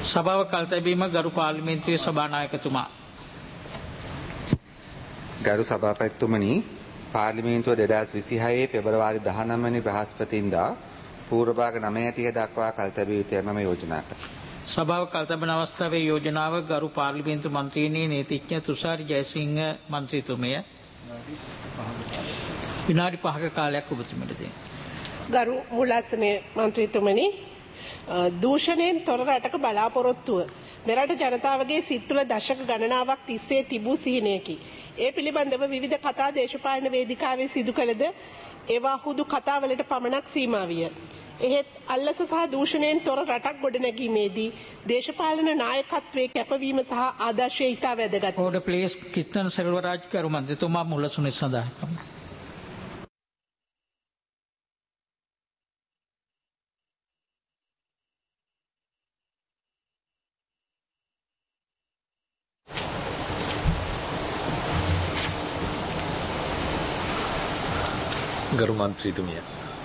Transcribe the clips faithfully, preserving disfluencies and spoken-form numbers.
සභාව කල්තැබීම ගරු පාර්ලිමේන්තුවේ සභානායකතුමා. ගරු සභාපතිතුමනි, පාර්ලිමේන්තුව දෙදහස් විසිහයේ පෙබරවාරි දහනවය වෙනි බ්‍රහස්පතින්දා පූර්ව භාග නවය හැටිය දක්වා කල්තැබිය යුතුය මම යෝජනා කරමි. සභාව කල්තැබෙන අවස්ථාවේ යෝජනාව ගරු පාර්ලිමේන්තු මන්ත්‍රීණී නීතිඥ තුෂාර ජයසිංහ මන්ත්‍රීතුමය. විනාඩි පහක කාලයක් ඔබතුමීට දෙන්න. ගරු මුලාසනේ මන්ත්‍රීතුමනි, දූෂණයෙන් තොර රටක බලාපොරොත්තුව මෙරට ජනතාවගේ සිත් තුළ දශක ගණනාවක් තිස්සේ තිබූ සිහිනයකි. ඒ පිළිබඳව විවිධ කතා දේශපාලන වේදිකාවේ සිදු කළද ඒවා හුදු කතාවලට පමණක් සීමා විය. එහෙත් අල්ලස සහ දූෂණයෙන් තොර රටක් ගොඩනැගීමේදී දේශපාලන නායකත්වයේ කැපවීම සහ ආදර්ශය ඉතා වැදගත්. Order please. කිෂ්ණන් සෙල්වරාජ් කරු මන්ත්‍රීතුමා මුලසුනේ සඳහන් කරනවා. ගරු මන්ත්‍රීතුමිය.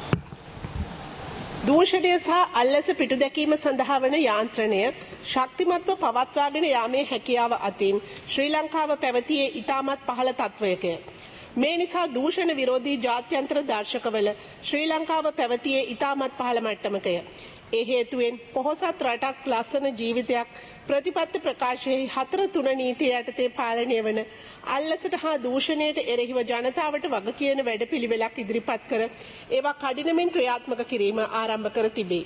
දූෂණය සහ අල්ලස පිටු දැකීම සඳහා වන යාන්ත්‍රණය ශක්තිමත්ව පවත්වාගෙන යාමේ හැකියාව අතින් ශ්‍රී ලංකාව පැවතියේ ඉතාමත් පහළ තත්වයකය. මේ නිසා දූෂණ විරෝධී ජාත්‍යන්තර දර්ශකවල ශ්‍රී ලංකාව පැවතියේ ඉතාමත් පහළ මට්ටමකය. ඒ හේතුවෙන් පොහොසත් රටක් ලස්සන ජීවිතයක් ප්‍රතිපත්ති ප්‍රකාශයේ හතර තුන නීතිය යටතේ පාලනය වන අල්ලසට හා දූෂණයට එරෙහිව ජනතාවට වග කියන වැඩපිළිවෙලක් ඉදිරිපත් කර ඒවා කඩිනමින් ක්‍රියාත්මක කිරීම ආරම්භ කර තිබේ.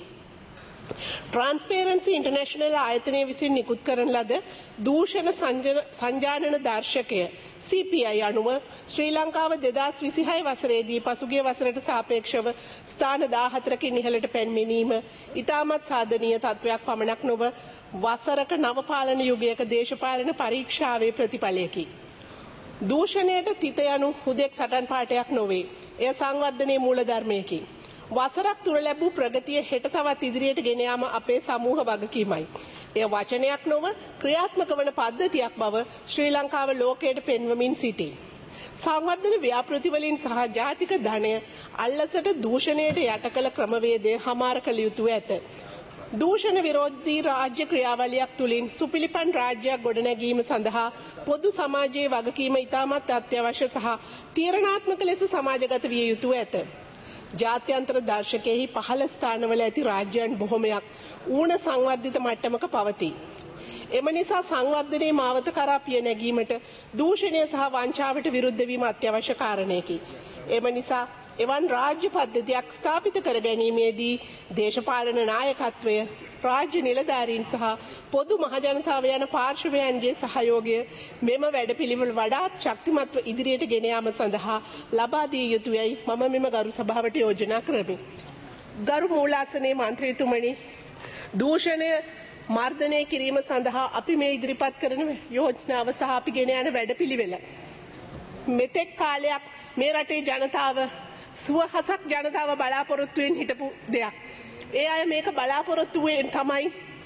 ට්‍රාන්ස්පේරන්සි ඉන්ටර්නැෂනල් ආයතනය විසින් නිකුත් කරන ලද දූෂණ සංජානන දර්ශකය සී පී ආයි අනුව ශ්‍රී ලංකාව දෙදහස් විසිහය වසරේදී පසුගිය වසරට සාපේක්ෂව ස්ථාන දාහතරකින් ඉහළට පැමිණීම ඉතාමත් සාධනීය තත්වයක් පමණක් නොව වසරක නව පාලන යුගයක දේශපාලන පරීක්ෂාවේ ප්‍රතිඵලයකි. දූෂණයට තිත යනු හුදෙක් සටන් පාඨයක් නොවේ. එය සංවර්ධනයේ මූලධර්මයකි. වසරක් තුර ලැබූ ප්‍රගතිය හෙට තවත් ඉදිරියට ගෙන යාම අපේ සමූහ වගකීමයි. එය වචනයක් නොව ක්‍රියාත්මක වන පද්ධතියක් බව ශ්‍රී ලංකාව ලෝකයට පෙන්වමින් සිටී. සංවර්ධන ව්‍යාපෘති වලින් සහ ජාතික ධනය අල්ලසට දූෂණයට යට කළ ක්‍රමවේදය හමාර කළ යුතුව ඇත. දූෂණ විරෝධී රාජ්‍ය ක්‍රියාවලියක් තුළින් සුපිලිපන් රාජ්‍යයක් ගොඩනැගීම සඳහා පොදු සමාජයේ වගකීම ඉතාමත් අත්‍යවශ්‍ය සහ තීරණාත්මක ලෙස සමාජගත විය යුතුව ඇත. ජාත්‍යන්තර දර්ශකයෙහි පහළ ස්ථානවල ඇති රාජ්‍යයන් බොහොමයක් ඌන සංවර්ධිත මට්ටමක පවතී. එම නිසා සංවර්ධනයේ මාවත කරා පිය නැගීමට දූෂණය සහ වංචාවට විරුද්ධ වීම අත්‍යවශ්‍ය කාරණයකි. එම නිසා එවන් රාජ්‍ය පද්ධතියක් ස්ථාපිත කර ගැනීමේදී දේශපාලන නායකත්වය, රාජ්‍ය නිලධාරීන් සහ පොදු මහජනතාව යන පාර්ශවයන්ගේ සහයෝගය මෙම වැඩපිළිවෙළ වඩාත් ශක්තිමත්ව ඉදිරියට ගෙන යාම සඳහා ලබා දිය යුතුයයි මම මෙම ගරු සභාවට යෝජනා කරමි. ගරු මූලාසනයේ මන්ත්‍රීතුමනි, දූෂණය මර්ධනය කිරීම සඳහා අපි මේ ඉදිරිපත් කරන යෝජනාව සහ අපි ගෙන යන වැඩපිළිවෙල මෙතෙක් කාලයක් මේ රටේ ජනතාව සුවහසක් ජනතාව බලාපොරොත්තුවෙන් හිටපු දෙයක්. ඒ අය මේක බලාපොරොත්තුවෙන් තමයි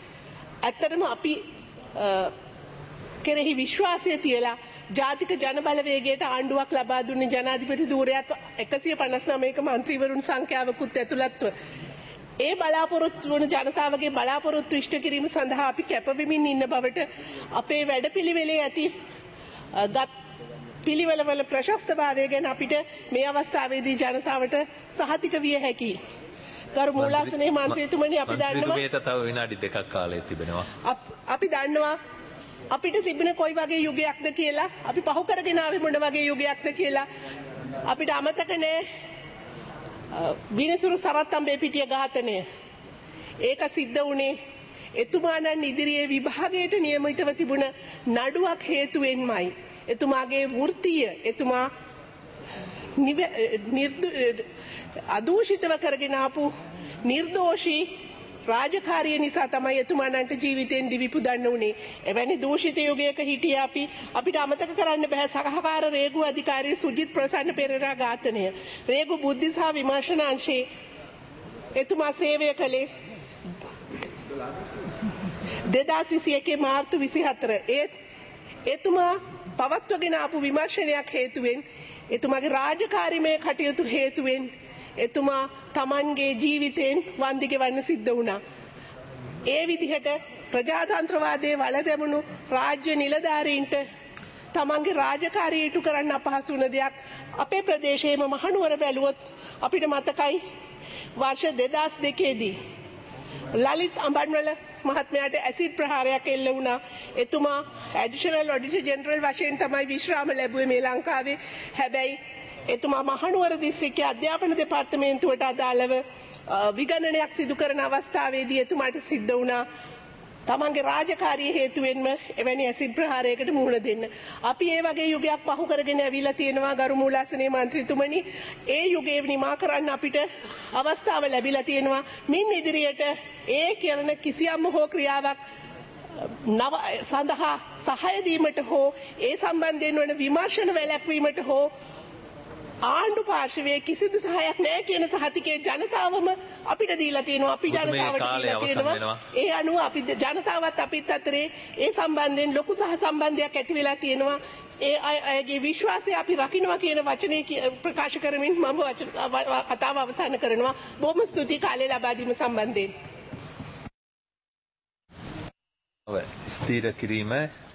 ඇත්තටම අපි කෙරෙහි විශ්වාසය තියලා ජාතික ජනබලවේගයට ආණ්ඩුවක් ලබා දුන්නේ ජනාධිපති ධූරයත් එකසිය පනස් නවයක මන්ත්‍රීවරුන් සංඛ්‍යාවකුත් ඇතුළත්ව. ඒ බලාපොරොත්තු වන ජනතාවගේ බලාපොරොත්තු ඉෂ්ට කිරීම සඳහා අපි කැපවෙමින් ඉන්න බවට අපේ වැඩපිළිවෙලේ ඇති ගත් පිළිවෙලවල ප්‍රශස්තභාවය ගැන අපිට මේ අවස්ථාවේදී ජනතාවට සහතික විය හැකියි. ගරු මූලාසනයේ මන්ත්‍රීතුමනි, අපි දන්නවා මන්ත්‍රීතුමියට තව විනාඩි දෙකක් කාලය තිබෙනවා. අපි දන්නවා අපිට තිබෙන කොයි වගේ යුගයක්ද කියලා, අපි පහු කරගෙන ආවේ මොන වගේ යුගයක්ද කියලා. අපිට අමතක නෑ විනිසුරු සරත්අම්බේ පිටිය ඝාතනය. ඒක සිද්ධ වුණේ එතුමාණන් ඉදිරියේ විභාගයට නියමිතව තිබුණ නඩුවක් හේතුවෙන්මයි. එතුමාගේ වෘත්තිය එතුමා අදූෂිතව කරගෙන ආපු නිර්දෝෂී රාජකාරිය නිසා තමයි එතුමාණන්ට ජීවිතෙන් දිවි පුදන්න උනේ. එවැනි දූෂිත යුගයක හිටිය අපි අපිට අමතක කරන්න බෑ සහකාර රේගු අධිකාරී සුජිත් ප්‍රසන්න පෙරේරා ඝාතනය. රේගු බුද්ධි සහ විමර්ශන අංශයේ එතුමා සේවය කළේ දෙදහස් විසි එකේ මාර්තු විසිහතර. ඒත් එතුමා පවත්වගෙන ආපු විමර්ශනයක් හේතුවෙන්, එතුමාගේ රාජකාරිමය කටයුතු හේතුවෙන් එතුමා තමන්ගේ ජීවිතයෙන් වන්දි ගෙවන්න සිද්ධ වුණා. ඒ විදිහට ප්‍රජාතන්ත්‍රවාදයේ වලදැමුණු රාජ්‍ය නිලධාරීන්ට තමන්ගේ රාජකාරිය ඉටු කරන්න අපහසු වුණ දෙයක් අපේ ප්‍රදේශයේම මහනුවර බැලුවොත් අපිට මතකයි වර්ෂ දෙදහස් දෙකේදී ලලිත් අඹන්වල මහත්මයාට ඇසිඩ් ප්‍රහාරයක් එල්ල වුණා. එතුමා ඇඩිෂනල් ඔඩිටර් ජෙනරල් වශයෙන් තමයි විශ්‍රාම ලැබුවේ මේ ලංකාවේ. හැබැයි එතුමා මහනුවර දිස්ත්‍රික්කයේ අධ්‍යාපන දෙපාර්තමේන්තුවට අදාළව විගණනයක් සිදු කරන අවස්ථාවේදී එතුමාට සිද්ධ වුණා තමන්ගේ රාජකාරිය හේතුවෙන්ම එවැනි ඇසිඩ් ප්‍රහාරයකට මුහුණ දෙන්න. අපි ඒ වගේ යුගයක් පහු කරගෙන ඇවිල්ලා තියෙනවා ගරු මූලාසනයේ මන්ත්‍රීතුමනි. ඒ යුගය නිමා කරන්න අපිට අවස්ථාව ලැබිලා තියෙනවා. මින් ඉදිරියට ඒ කියන කිසියම් හෝ ක්‍රියාවක් නව සඳහා සහාය දීමට හෝ ඒ සම්බන්ධයෙන් වන විමර්ශන වැළැක්වීමට හෝ ආණ්ඩු පාර්ශවයේ කිසිදු සහයක් නැහැ කියන සහතිකයේ ජනතාවම අපිට දීලා තියෙනවා. අපි ජනතාවට දීලා තියෙනවා. ඒ අනුව අපි ජනතාවත් අපිත් අතරේ ඒ සම්බන්ධයෙන් ලොකු සහ සම්බන්ධයක් ඇති වෙලා තියෙනවා. ඒ අයගේ විශ්වාසය අපි රකින්නවා කියන වචනේ ප්‍රකාශ කරමින් මම කතාව අවසන් කරනවා. බොහොම ස්තුතියි කාලය ලබා දීම සම්බන්ධයෙන්. ස්ථීර කිරීම